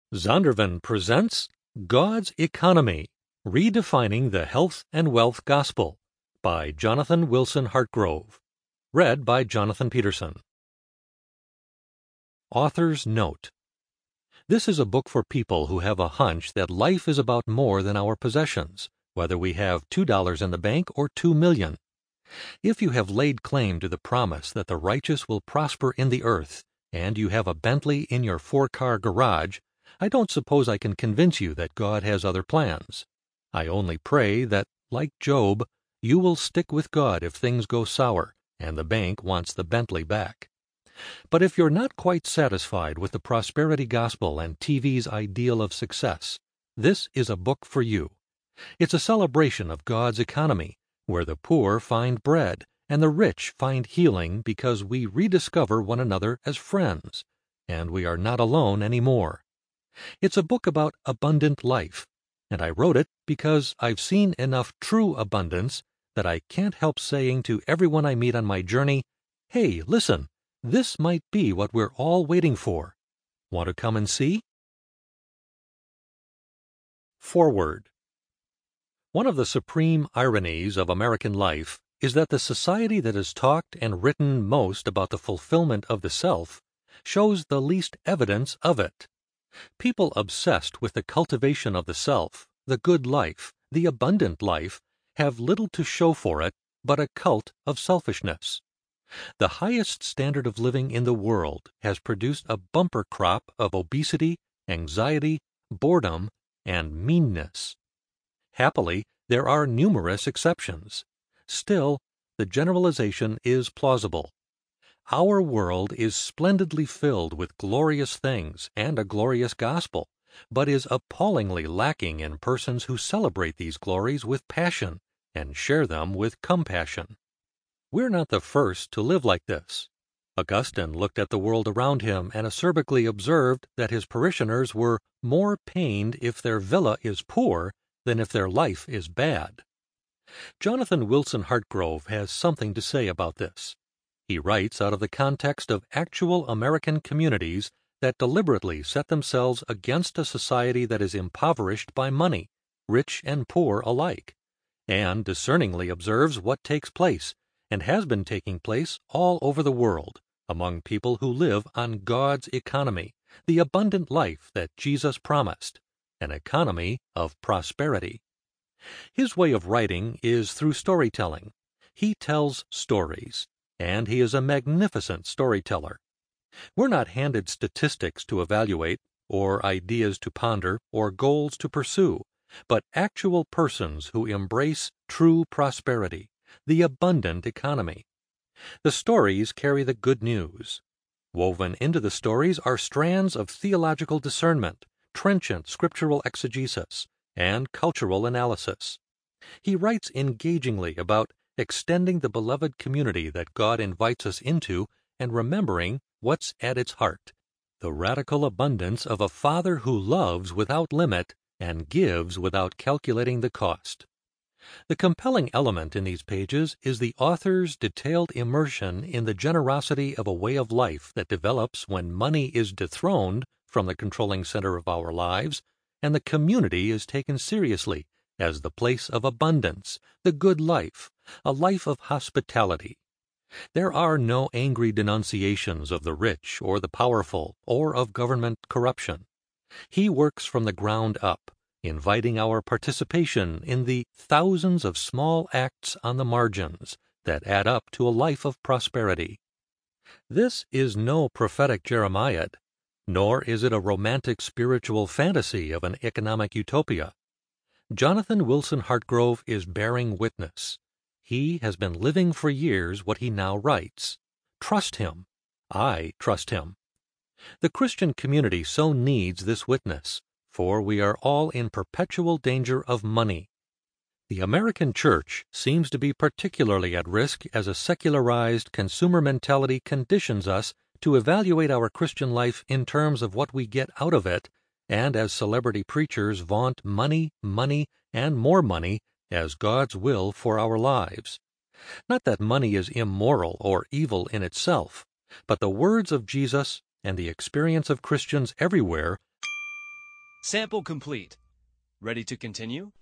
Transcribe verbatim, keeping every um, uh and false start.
Zondervan presents God's Economy, Redefining the Health and Wealth Gospel by Jonathan Wilson Hartgrove. Read by Jonathan Peterson. Author's Note: This is a book for people who have a hunch that life is about more than our possessions, whether we have two dollars in the bank or two million. If you have laid claim to the promise that the righteous will prosper in the earth, and you have a Bentley in your four-car garage, I don't suppose I can convince you that God has other plans. I only pray that, like Job, you will stick with God if things go sour and the bank wants the Bentley back. But if you're not quite satisfied with the prosperity gospel and T V's ideal of success, this is a book for you. It's a celebration of God's economy, where the poor find bread and the rich find healing because we rediscover one another as friends, and we are not alone anymore. It's a book about abundant life, and I wrote it because I've seen enough true abundance that I can't help saying to everyone I meet on my journey, "Hey, listen, this might be what we're all waiting for. Want to come and see?" Foreword. One of the supreme ironies of American life is that the society that has talked and written most about the fulfillment of the self shows the least evidence of it. People obsessed with the cultivation of the self, the good life, the abundant life, have little to show for it but a cult of selfishness. The highest standard of living in the world has produced a bumper crop of obesity, anxiety, boredom, and meanness. Happily, there are numerous exceptions. Still, the generalization is plausible. Our world is splendidly filled with glorious things and a glorious gospel, but is appallingly lacking in persons who celebrate these glories with passion and share them with compassion. We're not the first to live like this. Augustine looked at the world around him and acerbically observed that his parishioners were more pained if their villa is poor than if their life is bad. Jonathan Wilson Hartgrove has something to say about this. He writes out of the context of actual American communities that deliberately set themselves against a society that is impoverished by money, rich and poor alike, and discerningly observes what takes place, and has been taking place all over the world, among people who live on God's economy, the abundant life that Jesus promised, an economy of prosperity. His way of writing is through storytelling. He tells stories, and he is a magnificent storyteller. We're not handed statistics to evaluate, or ideas to ponder, or goals to pursue, but actual persons who embrace true prosperity, the abundant economy. The stories carry the good news. Woven into the stories are strands of theological discernment, trenchant scriptural exegesis, and cultural analysis. He writes engagingly about extending the beloved community that God invites us into and remembering what's at its heart, the radical abundance of a Father who loves without limit and gives without calculating the cost. The compelling element in these pages is the author's detailed immersion in the generosity of a way of life that develops when money is dethroned from the controlling center of our lives and the community is taken seriously as the place of abundance, the good life, a life of hospitality. There are no angry denunciations of the rich or the powerful or of government corruption. He works from the ground up, inviting our participation in the thousands of small acts on the margins that add up to a life of prosperity. This is no prophetic Jeremiah, nor is it a romantic spiritual fantasy of an economic utopia. Jonathan Wilson Hartgrove is bearing witness. He has been living for years what he now writes. Trust him. I trust him. The Christian community so needs this witness, for we are all in perpetual danger of money. The American church seems to be particularly at risk as a secularized consumer mentality conditions us to evaluate our Christian life in terms of what we get out of it, and as celebrity preachers vaunt money, money, and more money as God's will for our lives. Not that money is immoral or evil in itself, but the words of Jesus and the experience of Christians everywhere Sample complete. Ready to continue?